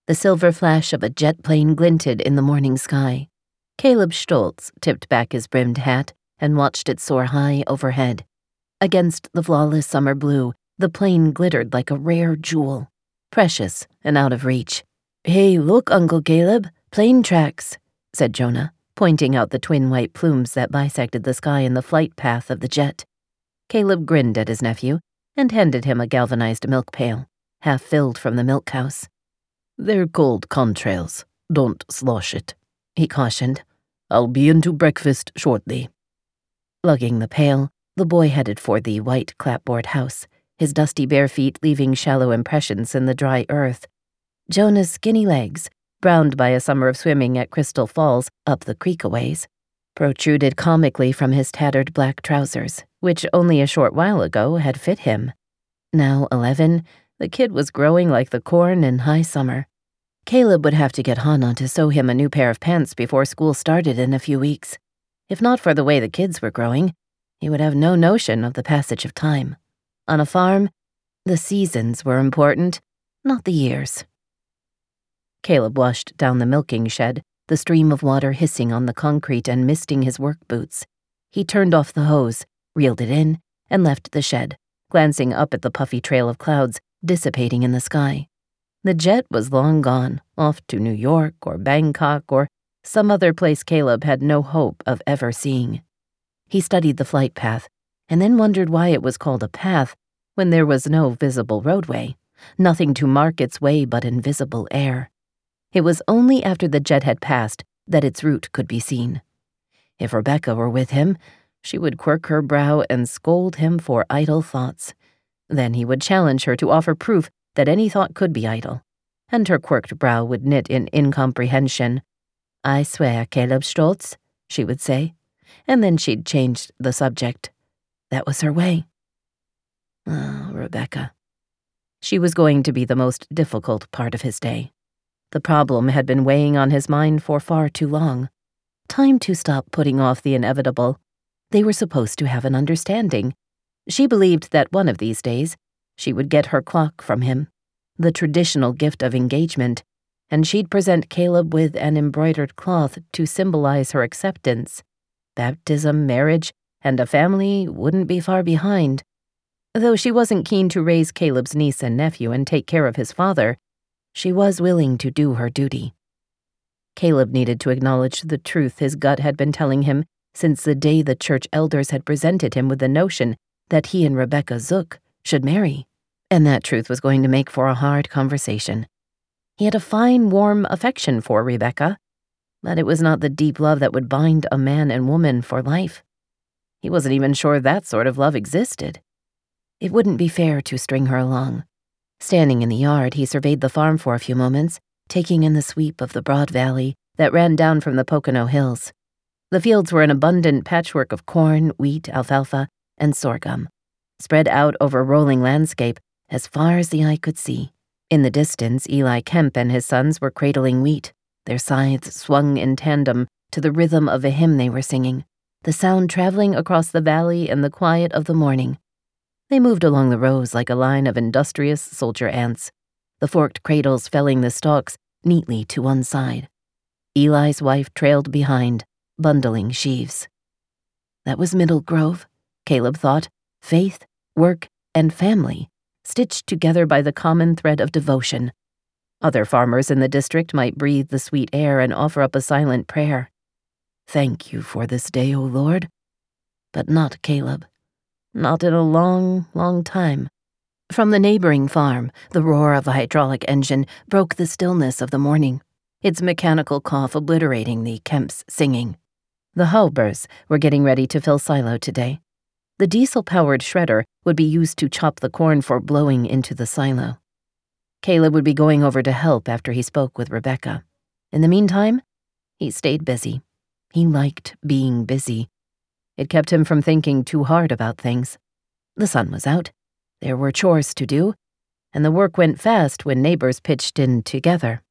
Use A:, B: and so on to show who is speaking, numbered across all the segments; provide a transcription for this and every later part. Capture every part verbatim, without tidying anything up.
A: The silver flash of a jet plane glinted in the morning sky. Caleb Stoltz tipped back his brimmed hat and watched it soar high overhead. Against the flawless summer blue, the plane glittered like a rare jewel, precious and out of reach. "Hey, look, Uncle Caleb, plane tracks," said Jonah, pointing out the twin white plumes that bisected the sky in the flight path of the jet. Caleb grinned at his nephew and handed him a galvanized milk pail, half filled from the milk house. "They're called contrails. Don't slosh it," he cautioned. "I'll be into breakfast shortly." Lugging the pail, the boy headed for the white clapboard house, his dusty bare feet leaving shallow impressions in the dry earth. Jonah's skinny legs, browned by a summer of swimming at Crystal Falls up the creek a ways, protruded comically from his tattered black trousers, which only a short while ago had fit him. Now eleven, the kid was growing like the corn in high summer. Caleb would have to get Hannah to sew him a new pair of pants before school started in a few weeks. If not for the way the kids were growing, he would have no notion of the passage of time. On a farm, the seasons were important, not the years. Caleb washed down the milking shed, the stream of water hissing on the concrete and misting his work boots. He turned off the hose, reeled it in, and left the shed, glancing up at the puffy trail of clouds dissipating in the sky. The jet was long gone, off to New York or Bangkok or some other place Caleb had no hope of ever seeing. He studied the flight path, and then wondered why it was called a path when there was no visible roadway, nothing to mark its way but invisible air. It was only after the jet had passed that its route could be seen. If Rebecca were with him, she would quirk her brow and scold him for idle thoughts. Then he would challenge her to offer proof that any thought could be idle, and her quirked brow would knit in incomprehension. "I swear, Caleb Stoltz," she would say, and then she'd change the subject. That was her way. Oh, Rebecca. She was going to be the most difficult part of his day. The problem had been weighing on his mind for far too long. Time to stop putting off the inevitable. They were supposed to have an understanding. She believed that one of these days, she would get her clock from him, the traditional gift of engagement, and she'd present Caleb with an embroidered cloth to symbolize her acceptance. Baptism, marriage, and a family wouldn't be far behind. Though she wasn't keen to raise Caleb's niece and nephew and take care of his father, she was willing to do her duty. Caleb needed to acknowledge the truth his gut had been telling him since the day the church elders had presented him with the notion that he and Rebecca Zook should marry, and that truth was going to make for a hard conversation. He had a fine, warm affection for Rebecca, but it was not the deep love that would bind a man and woman for life. He wasn't even sure that sort of love existed. It wouldn't be fair to string her along. Standing in the yard, he surveyed the farm for a few moments, taking in the sweep of the broad valley that ran down from the Pocono Hills. The fields were an abundant patchwork of corn, wheat, alfalfa, and sorghum, spread out over a rolling landscape as far as the eye could see. In the distance, Eli Kemp and his sons were cradling wheat, their scythes swung in tandem to the rhythm of a hymn they were singing, the sound traveling across the valley in the quiet of the morning. They moved along the rows like a line of industrious soldier ants, the forked cradles felling the stalks neatly to one side. Eli's wife trailed behind, bundling sheaves. That was Middle Grove, Caleb thought, faith, work, and family, stitched together by the common thread of devotion. Other farmers in the district might breathe the sweet air and offer up a silent prayer. Thank you for this day, O Lord. But not Caleb. Not in a long, long time. From the neighboring farm, the roar of a hydraulic engine broke the stillness of the morning, its mechanical cough obliterating the Kemps' singing. The Halbers were getting ready to fill silo today. The diesel-powered shredder would be used to chop the corn for blowing into the silo. Caleb would be going over to help after he spoke with Rebecca. In the meantime, he stayed busy. He liked being busy. It kept him from thinking too hard about things. The sun was out, there were chores to do, and the work went fast when neighbors pitched in together.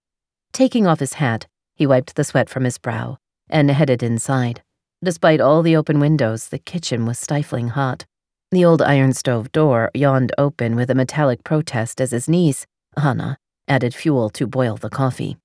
A: Taking off his hat, he wiped the sweat from his brow and headed inside. Despite all the open windows, the kitchen was stifling hot. The old iron stove door yawned open with a metallic protest as his niece, Hannah, added fuel to boil the coffee.